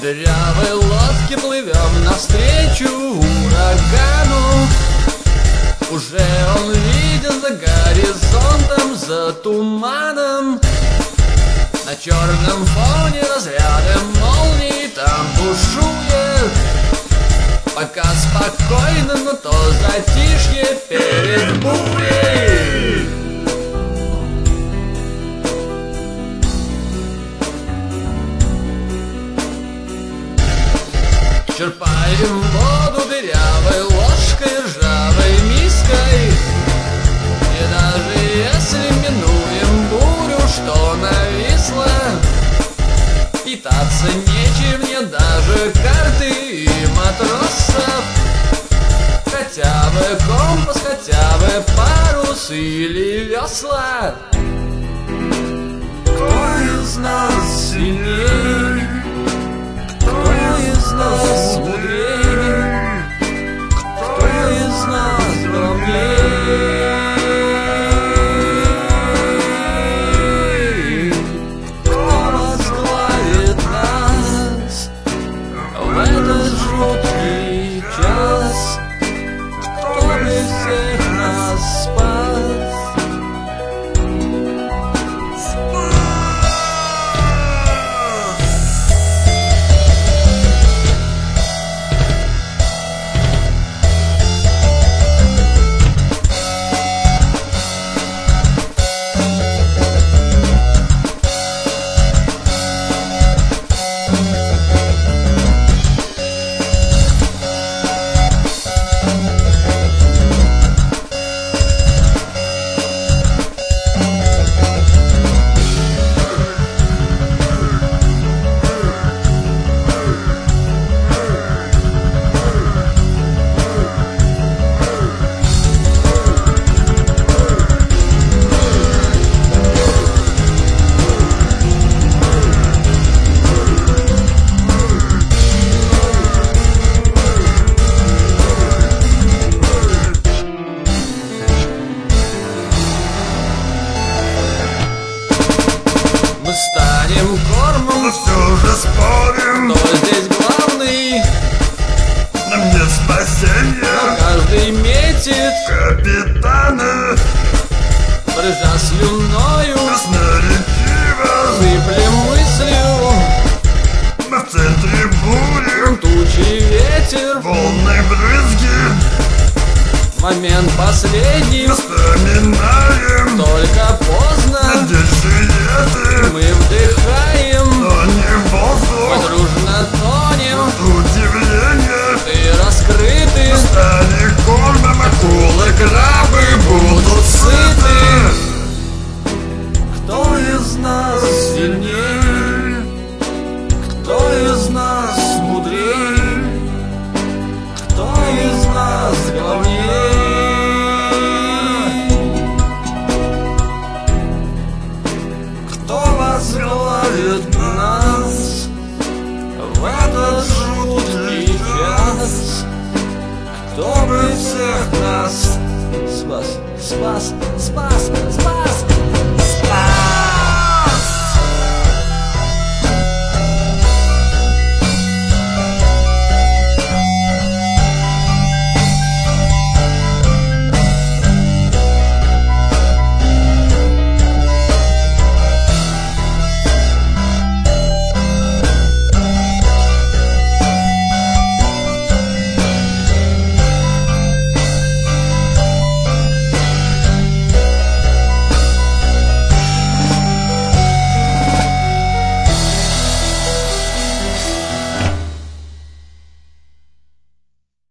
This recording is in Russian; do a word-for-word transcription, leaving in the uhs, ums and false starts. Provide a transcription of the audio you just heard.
дырявой лодке плывем навстречу урагану. Уже он виден за горизонтом, за туманом. На черном фоне разряды молний там бушует. Пока спокойно, но то затишье перед бурей. Черпаем воду дырявой ложкой, ржавой миской. И даже если минуем бурю, что нависла, питаться нечем, нет даже карты и матросов. Хотя бы компас, хотя бы парус или весла. Кто из нас сильней? Кто из нас мудрее? Кто из нас главнее? Кто возглавит нас в этот жуткий час? Кто бы всех нас спас? Мы станем кормом, но все же спорим, кто здесь главный. Нам нет спасения, но каждый метит капитана. Брызжа слюною, красноречиво сыплем мыслью. Мы в центре бури, тучи, ветер, волны, брызги. Момент последний, вспоминаем, только поздно. Надежды мы вдыхаем, но не воздух. Мы дружно тонем от удивления. Ты раскрыты, стали кормом, акулы, крабы будут сыты. Кто из нас сильнее? Кто из нас мудрее? Кто из нас главнее? Кто возглавит нас в этот жуткий час? Кто бы всех нас спас, спас, спас, спас?